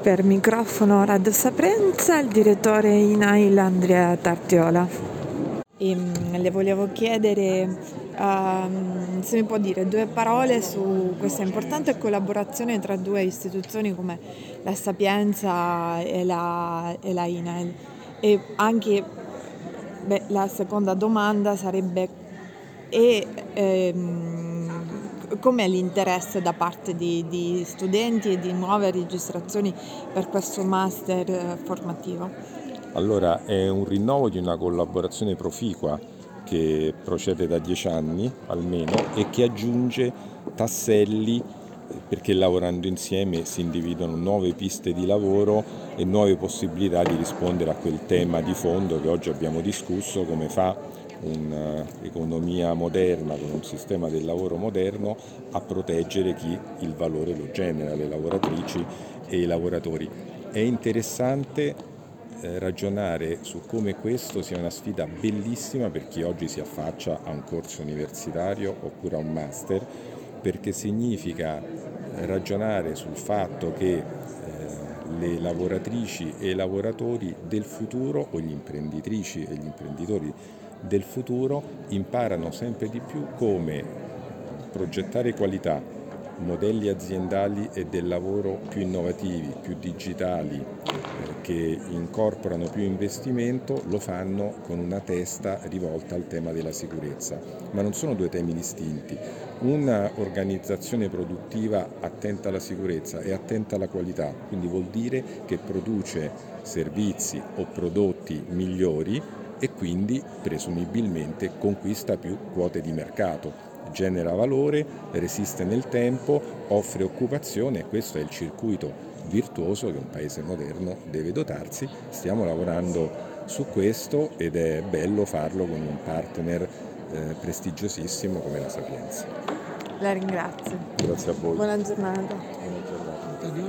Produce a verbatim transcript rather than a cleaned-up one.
Per microfono Radio Sapienza, il direttore I N A I L Andrea Tartiola. E, mh, le volevo chiedere uh, se mi può dire due parole su questa importante collaborazione tra due istituzioni come la Sapienza e la, e la I N A I L. E anche beh, la seconda domanda sarebbe e, ehm, com'è l'interesse da parte di, di studenti e di nuove registrazioni per questo master eh, formativo? Allora, è un rinnovo di una collaborazione proficua che procede da dieci anni almeno e che aggiunge tasselli perché lavorando insieme si individuano nuove piste di lavoro e nuove possibilità di rispondere a quel tema di fondo che oggi abbiamo discusso: come fa un'economia moderna con un sistema del lavoro moderno a proteggere chi il valore lo genera, le lavoratrici e i lavoratori. È interessante eh, ragionare su come questo sia una sfida bellissima per chi oggi si affaccia a un corso universitario oppure a un master, perché significa ragionare sul fatto che eh, le lavoratrici e i lavoratori del futuro, o gli imprenditrici e gli imprenditori del futuro, imparano sempre di più come progettare qualità, modelli aziendali e del lavoro più innovativi, più digitali, eh, che incorporano più investimento. Lo fanno con una testa rivolta al tema della sicurezza. Ma non sono due temi distinti. Una organizzazione produttiva attenta alla sicurezza e attenta alla qualità, quindi vuol dire che produce servizi o prodotti migliori e quindi presumibilmente conquista più quote di mercato, genera valore, resiste nel tempo, offre occupazione, e questo è il circuito virtuoso che un paese moderno deve dotarsi. Stiamo lavorando su questo ed è bello farlo con un partner eh, prestigiosissimo come la Sapienza. La ringrazio. Grazie a voi. Buona giornata. Buona giornata.